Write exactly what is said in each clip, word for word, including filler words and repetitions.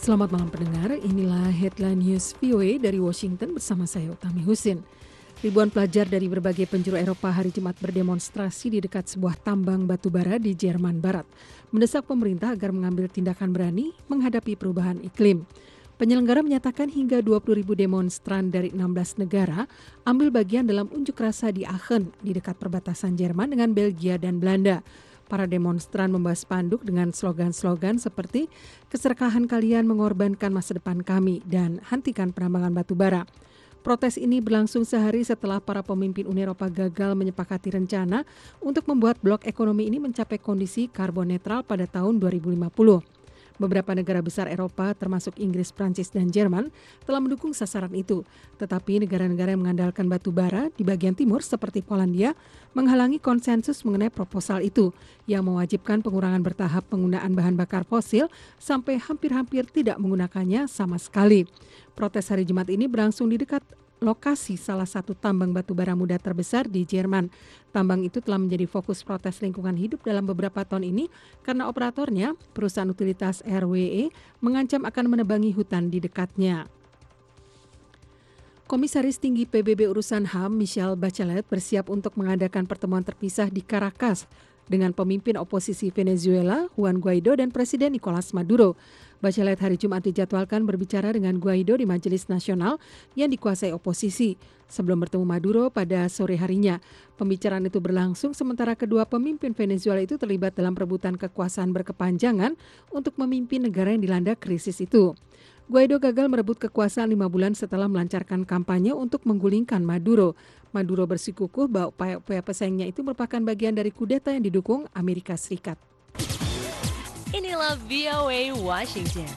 Selamat malam pendengar, inilah headline news V O A dari Washington bersama saya Utami Husin. Ribuan pelajar dari berbagai penjuru Eropa hari Jumat berdemonstrasi di dekat sebuah tambang batu bara di Jerman Barat, mendesak pemerintah agar mengambil tindakan berani menghadapi perubahan iklim. Penyelenggara menyatakan hingga dua puluh ribu demonstran dari enam belas negara ambil bagian dalam unjuk rasa di Aachen di dekat perbatasan Jerman dengan Belgia dan Belanda. Para demonstran membawa spanduk dengan slogan-slogan seperti keserakahan kalian mengorbankan masa depan kami dan hentikan penambangan batu bara. Protes ini berlangsung sehari setelah para pemimpin Uni Eropa gagal menyepakati rencana untuk membuat blok ekonomi ini mencapai kondisi karbon netral pada tahun dua ribu lima puluh. Beberapa negara besar Eropa termasuk Inggris, Prancis, dan Jerman telah mendukung sasaran itu. Tetapi negara-negara yang mengandalkan batu bara di bagian timur seperti Polandia menghalangi konsensus mengenai proposal itu yang mewajibkan pengurangan bertahap penggunaan bahan bakar fosil sampai hampir-hampir tidak menggunakannya sama sekali. Protes hari Jumat ini berlangsung di dekat lokasi salah satu tambang batu bara muda terbesar di Jerman. Tambang itu telah menjadi fokus protes lingkungan hidup dalam beberapa tahun ini karena operatornya, perusahaan utilitas R W E, mengancam akan menebangi hutan di dekatnya. Komisaris Tinggi P B B Urusan H A M Michelle Bachelet bersiap untuk mengadakan pertemuan terpisah di Caracas dengan pemimpin oposisi Venezuela, Juan Guaido, dan Presiden Nicolas Maduro. Bachelet hari Jumat dijadwalkan berbicara dengan Guaido di Majelis Nasional yang dikuasai oposisi. Sebelum bertemu Maduro pada sore harinya, pembicaraan itu berlangsung sementara kedua pemimpin Venezuela itu terlibat dalam perebutan kekuasaan berkepanjangan untuk memimpin negara yang dilanda krisis itu. Guaido gagal merebut kekuasaan lima bulan setelah melancarkan kampanye untuk menggulingkan Maduro. Maduro bersikukuh bahwa upaya-upaya pesaingnya itu merupakan bagian dari kudeta yang didukung Amerika Serikat. Inilah V O A Washington.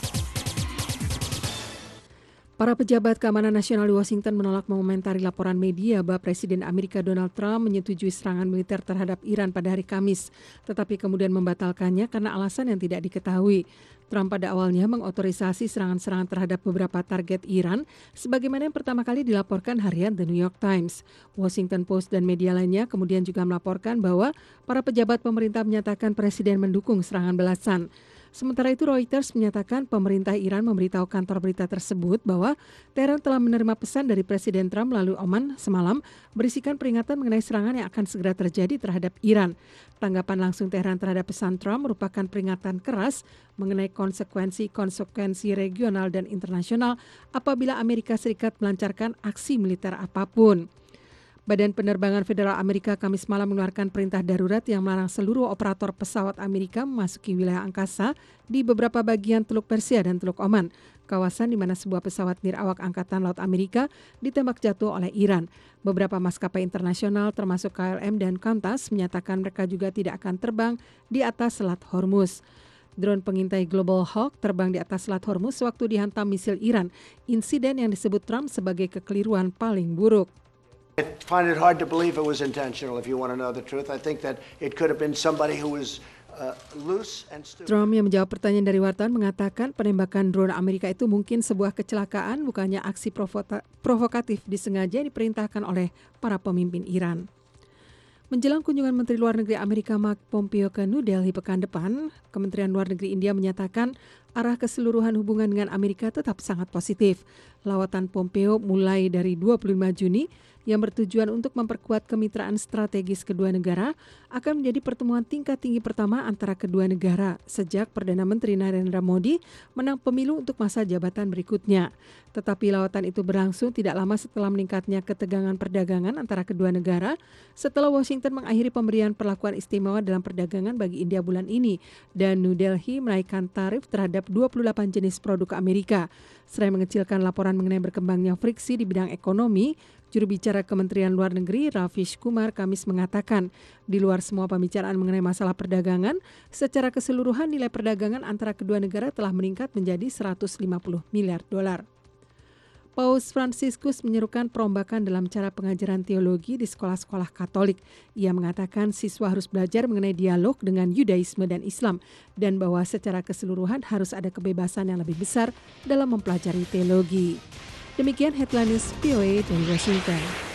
Para pejabat keamanan nasional di Washington menolak mengomentari laporan media bahwa Presiden Amerika Donald Trump menyetujui serangan militer terhadap Iran pada hari Kamis, tetapi kemudian membatalkannya karena alasan yang tidak diketahui. Trump pada awalnya mengotorisasi serangan-serangan terhadap beberapa target Iran, sebagaimana yang pertama kali dilaporkan harian The New York Times. Washington Post dan media lainnya kemudian juga melaporkan bahwa para pejabat pemerintah menyatakan Presiden mendukung serangan balasan. Sementara itu Reuters menyatakan pemerintah Iran memberitahu kantor berita tersebut bahwa Teheran telah menerima pesan dari Presiden Trump melalui Oman semalam berisikan peringatan mengenai serangan yang akan segera terjadi terhadap Iran. Tanggapan langsung Teheran terhadap pesan Trump merupakan peringatan keras mengenai konsekuensi-konsekuensi regional dan internasional apabila Amerika Serikat melancarkan aksi militer apapun. Badan Penerbangan Federal Amerika Kamis malam mengeluarkan perintah darurat yang melarang seluruh operator pesawat Amerika memasuki wilayah angkasa di beberapa bagian Teluk Persia dan Teluk Oman, kawasan di mana sebuah pesawat nirawak Angkatan Laut Amerika ditembak jatuh oleh Iran. Beberapa maskapai internasional termasuk K L M dan Qantas menyatakan mereka juga tidak akan terbang di atas Selat Hormuz. Drone pengintai Global Hawk terbang di atas Selat Hormuz sewaktu dihantam misil Iran, insiden yang disebut Trump sebagai kekeliruan paling buruk. I find it hard to believe it was intentional, if you want to know the truth. I think that it could have been somebody who was uh, loose and stupid. Trump yang menjawab pertanyaan dari wartawan mengatakan penembakan drone Amerika itu mungkin sebuah kecelakaan, bukannya aksi provota- provokatif disengaja diperintahkan oleh para pemimpin Iran. Menjelang kunjungan Menteri Luar Negeri Amerika Mike Pompeo ke New Delhi pekan depan, Kementerian Luar Negeri India menyatakan arah keseluruhan hubungan dengan Amerika tetap sangat positif. Lawatan Pompeo mulai dari dua puluh lima Juni yang bertujuan untuk memperkuat kemitraan strategis kedua negara akan menjadi pertemuan tingkat tinggi pertama antara kedua negara sejak Perdana Menteri Narendra Modi menang pemilu untuk masa jabatan berikutnya. Tetapi lawatan itu berlangsung tidak lama setelah meningkatnya ketegangan perdagangan antara kedua negara setelah Washington mengakhiri pemberian perlakuan istimewa dalam perdagangan bagi India bulan ini dan New Delhi menaikkan tarif terhadap dua puluh delapan jenis produk Amerika. Selain mengecilkan laporan mengenai berkembangnya friksi di bidang ekonomi, juru bicara Kementerian Luar Negeri Ravish Kumar Kamis mengatakan, di luar semua pembicaraan mengenai masalah perdagangan, secara keseluruhan nilai perdagangan antara kedua negara telah meningkat menjadi seratus lima puluh miliar dolar. Paus Fransiskus menyerukan perombakan dalam cara pengajaran teologi di sekolah-sekolah Katolik. Ia mengatakan siswa harus belajar mengenai dialog dengan Yudaisme dan Islam dan bahwa secara keseluruhan harus ada kebebasan yang lebih besar dalam mempelajari teologi. Demikian headline news V O A dari Washington.